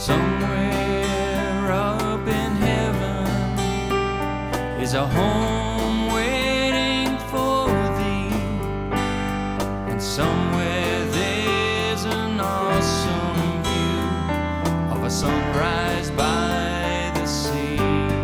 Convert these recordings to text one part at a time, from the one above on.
Somewhere up in heaven is a home waiting for thee, and somewhere there's an awesome view of a sunrise by the sea.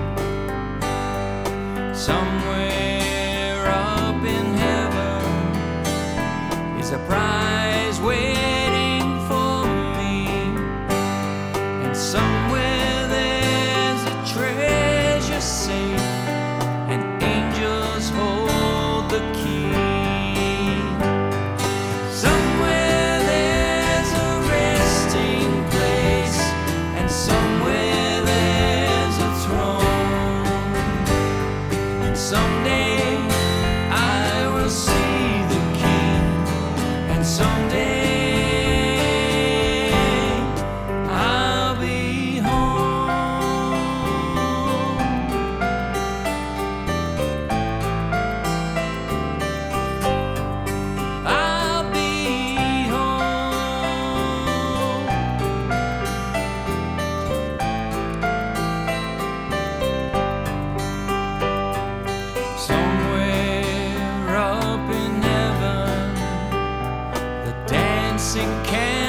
Somewhere up in heaven is a prize waiting for me, and somewhere there's a treasure safe, and angels hold the key. Somewhere there's a resting place, and somewhere there's a throne, and someday I will see the King, and someday I'll be home. I'll be home. Somewhere up in heaven, the dancing can